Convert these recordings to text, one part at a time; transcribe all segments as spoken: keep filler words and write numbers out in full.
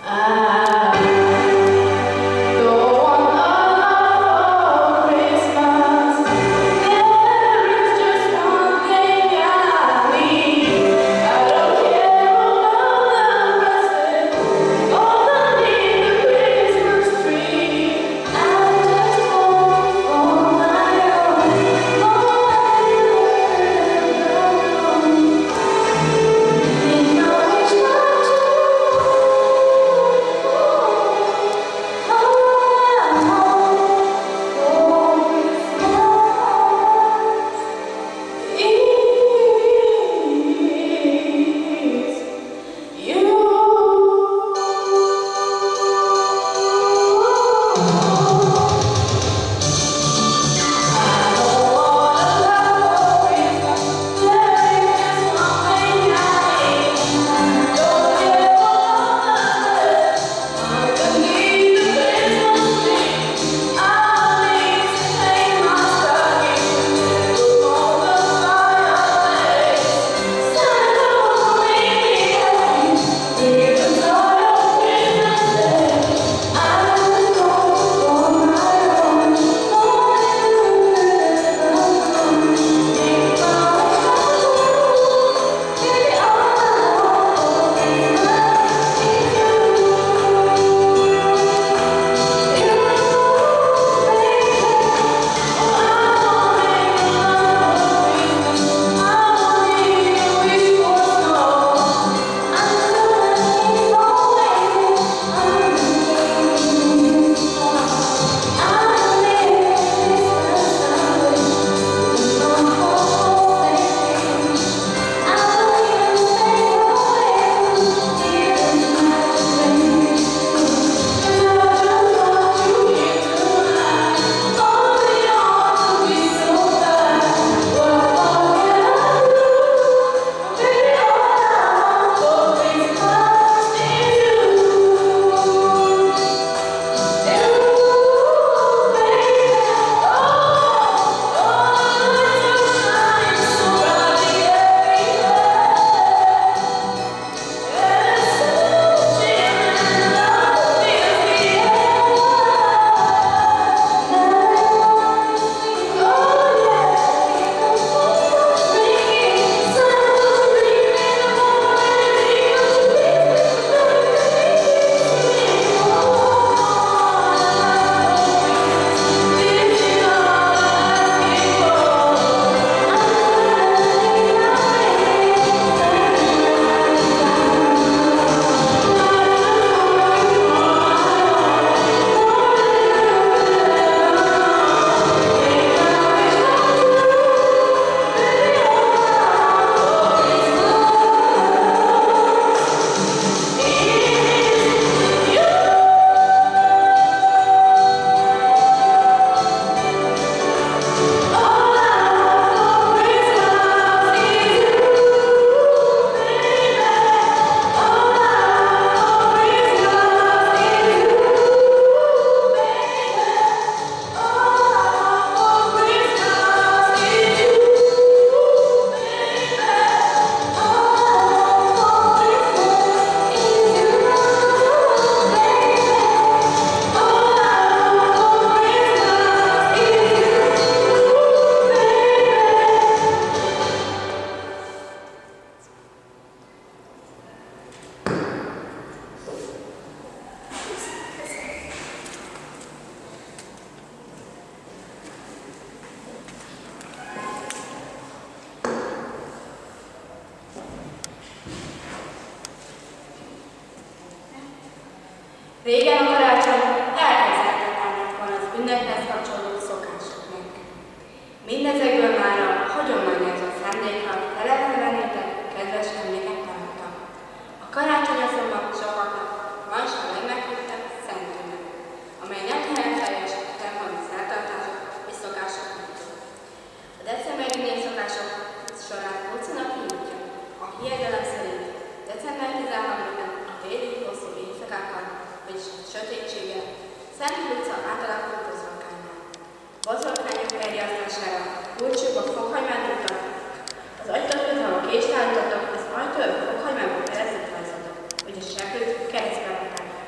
Régen a karácsony elképzelhetetlen volna az ünnephez kapcsolódó szokásoknak. Mindezekből már a hagyományozott szándékkal televezenítek kedves emlékek maradtak. A karácsony azonban sokaknak van is a legmeghívtabb szent ünnep, amely nem teljes templomi szertartások és szokások miatt. A decemberi népszokások során utcának indítja. A hiedelem szerint december tizenharmadikán a téli hosszú éjszakákkal, vagyis a sötétséggel, Szent utca átalakul bozorkánynál. Bozorkányok elriasztására kulcsukba fokhagymát rúgtak, az ajtót ha a kést állítottak, az ajtó fokhagymából keresztül rajzoltak, hogy a seprőt keresztbe rakták.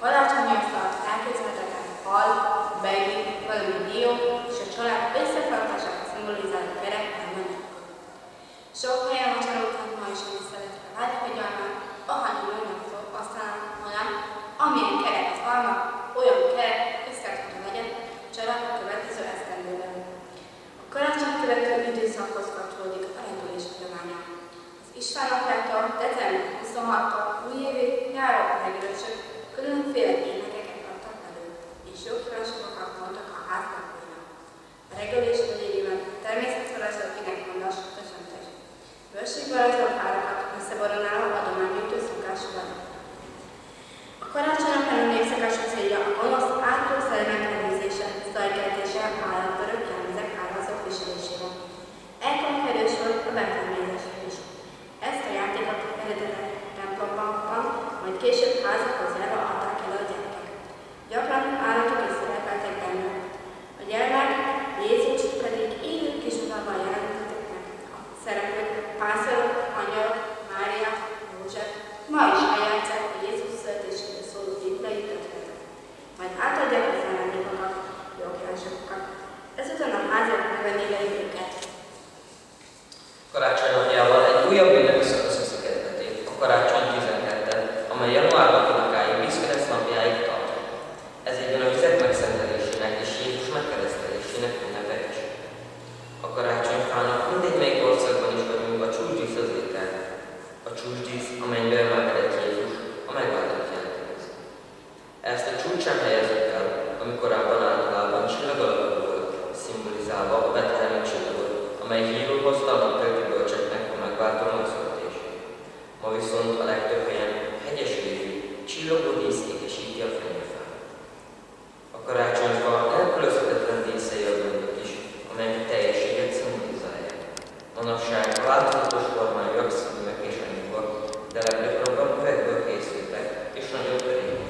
karácsonyi asztalt elképzelhetetlen hal, bejli, valami dió és a család összetartását szimbolizáló kerek elmennek. Sok helyen vacsoroltak ma is a szeretve vágyfogyalmát, ahány önnek aztán, hanem amilyen kerek az alma, olyan kerek összetartó legyen a család a következő esztendőben. A karácsony követő időszakhoz kapcsolódik a rendülés hagyománya. Az István napjától december huszonhatodika újévi nyáron megőrösök különféle énekeket adtak elő, és jogkívánságokat mondtak a házlakóinak. A reggelés negyedében természetforrások énekmondás köszöntés. Bőrségvarázslat párokat összeboronáló adománygyűjtő szokás van. A karácsonyok előtt népszakások célja a gonosz ártó szellemek elűzése, zajkeltése, állatbőrök, jelmezek, árazok viselésére. Ekkor kerül sor a betermézésre is. Ezt a játékot eredetileg templomban, majd később házakhoz járva adták el a gyerekek. Gyakran állatok is szerepeltek benne. A gyermek Jézus pedig élő kisutalban jelentettek meg. A szereplők, pásztorok, angyalok, Mária, József ma is eljátszák a Jézus születéséről szóló bibliai történetet. Majd átadják az ajándékokat, jogkívánságokat. Ezután a háziak megvennélik őket. Karácsony napjával egy újabb ünnepi szakasz kezdeti, a karácsony tizenkettő, amely január hatodikáig vízkereszt napjáig tart. Ez egyben a vizek megszentelésének és Jézus megkeresztelésének ünnepe is. A karácsonyfának mindegy melyik országban is vagyunk a csúcsdísz az étel. A csúcsdísz, amelyben emelkedett Jézus, a megváltott jelentőz. Ezt a csúcsán helyezzük el, ami korábban általában csillag alakú volt, szimbolizálva a betlehemi csillagot, amely hírul hozta a naptöltő bölcseknek a megváltó megszületését. Ma viszont a legtöbb helyen hegyes végű, csillogó dísz ékesíti a fenyőfát. A karácsonyfa nélkülözhetetlen díszei a gömbök is, amelyek a teljességet szimbolizálják. Manapság a változatos formájú abszolúmek és anyagok, de leggyakrabban üvegből készültek és nagyon törékeny.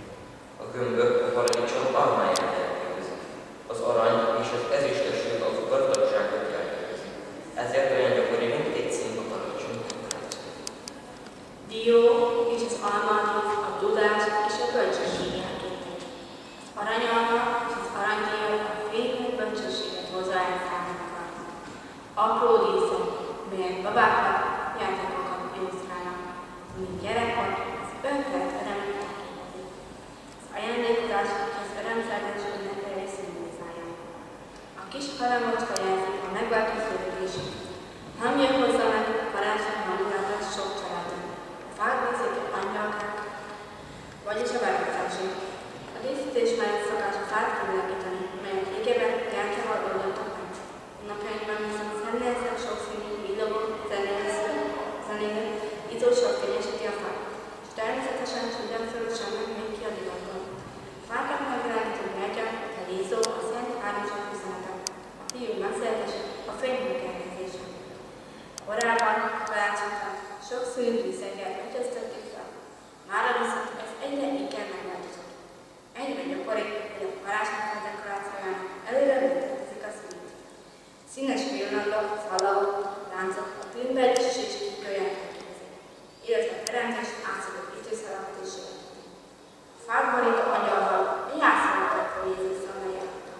A gömbök a paradicsom almáját jelentkezik. Az arany és az ezüsteső a gazdagságot jelentkezik. Ezért olyan gyakori, mint egy szín a paradicsom dekoráció. Dió és az almádísz a tudás és a bölcsesség jelképe. Az aranyalma és az aranydió a fényű bölcsességet hozza el számunkra. Apró díszek, melyek babákat, játékokat illusztrálnak, mint gyerekkor az önkert örömöket képezik. Az ajándékozás és az örömszerzés ünnepelje szimbolizálja. A kis haramocska jelzi a megváltó születését. Hangja hozza meg a karácsony hangulatát sok családon. A fákban szépen angyalkák, vagyis a választásig. A díszítés mellett szokás a fát kivilágítani, melyek régében gyertyával oldottak meg. A napjainkban viszont szennyezett sokszínű, villogó, zenélő, izzósor fényesíti a fát, és természetesen csillagszorosan meg még ki a divatban. A fákat megvilágító gyertya, a lízó, a szent háromság üzenete, a fiú megszületése, a fényhők elkezdése. Korábban a karácsonyra sok színű díszekkel ötöztettük fel, mára viszont ez egyre inkább megváltozott. Egyre gyakori, hogy a karácsonyfa dekorációjának előre létezik a színt. Színes villantok, szalagok, láncok, a tűnbelés és kikölyek elképezik, illetve a teremtés átszadott ütőszalagot is jelenti. A fát borító angyalval a jászolótakról Jézus szalmai adta.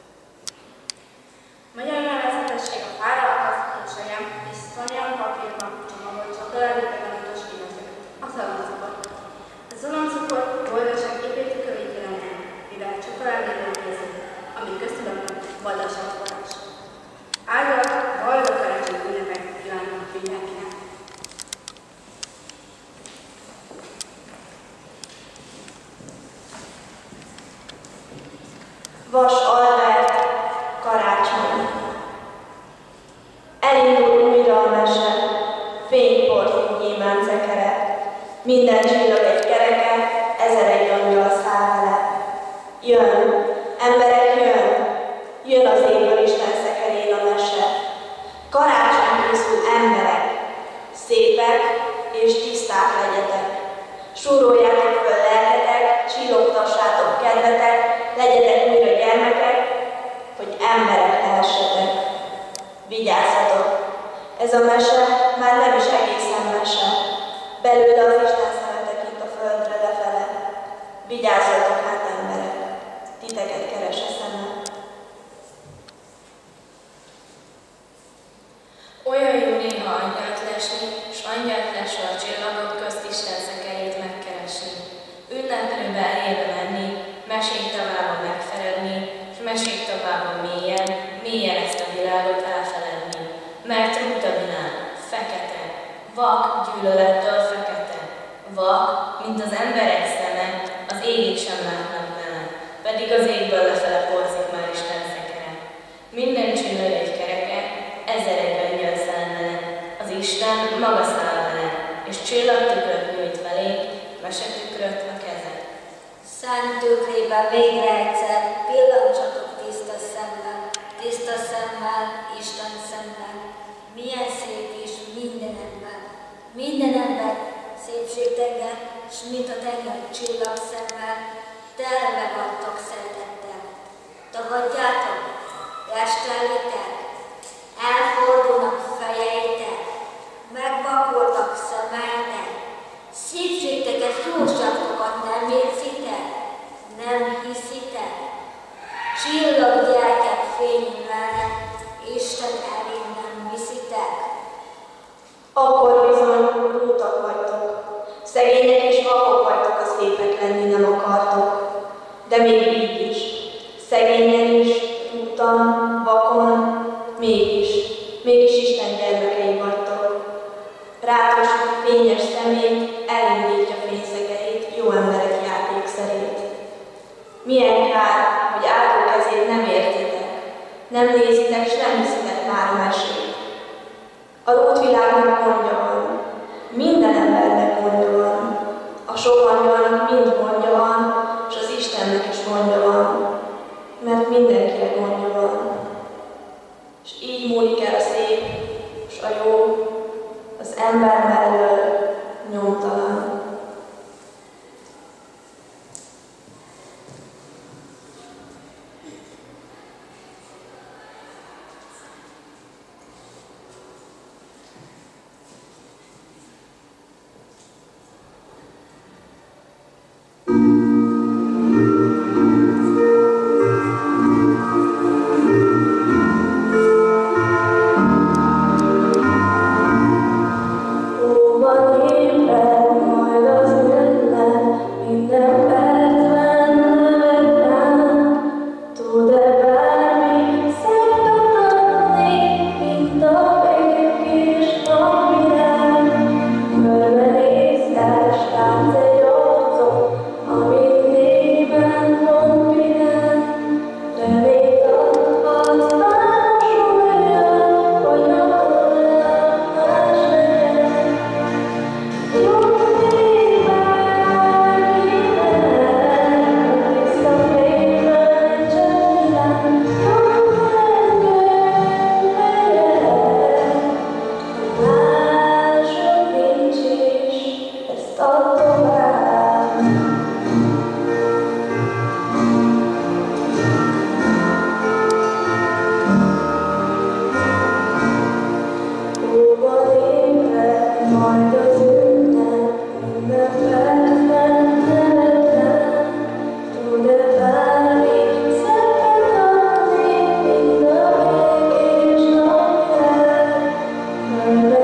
Magyar nevezetesség a fára az sajám és szanyag papírban csomagolt csokoládébemenetes illetőket, a szaloncukor. A szaloncukor boldogság építőkövét jelent el, mivel csokoládéból készül, ami köztudatban boldogság forrás. Áldott, boldog karácsony ünnepet kívánok mindenkinek! Vas Albert, karácsony. Elindul újra a mese, fényport gyémánc keret. Minden csillog egy kereke, ezer egy angyal száll vele. Jön, emberek, jön, jön az égből Isten szekerén a mese. Karácsony készül emberek, szépek és tiszták legyetek. Súroljátok föl lelketek, csillogtassátok kedvetek, legyetek újra gyermekek, hogy emberek lehessetek. Vigyázzatok! Ez a mese már nem is egészen mese. Belőle az Isten szemetek itt a földre lefele. Vigyázzatok hát, emberek, titeket keres a szeme. Olyan jó néha angyalt lesni, s angyalt lesve a csillagok közt Isten szekerét megkeresni. Ünneplőbe elébe menni, mesék tavában megfeledni, s mesék tavában mélyen, mélyen ezt a világot elfeledni. Mert rúgt a világ, fekete, vak gyűlölettől fekete, vak, mint az emberek szeme, az égig sem látnak vele, pedig az égből lefele porzik már Isten szekere. Minden csillag egy kereke, ezer egy angyal száll vele, az Isten maga száll vele, és csillagtükröt nyújt felénk, mesetükröt a keze. Szent tükrében végre egyszer pillancsatok tiszta szemmel, tiszta szemmel, Isten szemmel. Milyen szép is minden ember, minden ember szépségtenger, s mint a tenger csillag szemmel, telve vagytok szeretettel. Tagadjátok, restellitek, elfordulnak fejeitek, megvakultak szemeitek, szépségteket, jóságokat nem érzitek, nem hiszitek. Csillaggyerkek fényével Isten elé nem viszitek. Akkor bizony rútak vagytok, szegények és vakok vagytok, a szépek lenni nem akartok. De még így is, szegényen is, rútan, vakon, mégis, mégis Isten gyermekei vagytok. Rátos fényes szemét elindítja fényszekerét, jó emberek játékszerét. Milyen kár, hogy áldó kezét nem értitek, nem nézitek, s nem hiszitek már a mesét. A rútvilágnak gondja van, minden embernek gondja van, a sok angyalnak mind gondja van, és az Istennek is gondja van, mert mindenkire gondja van. És így múlik el a szép, és a jó, az ember mellől nyomtalan. Amen.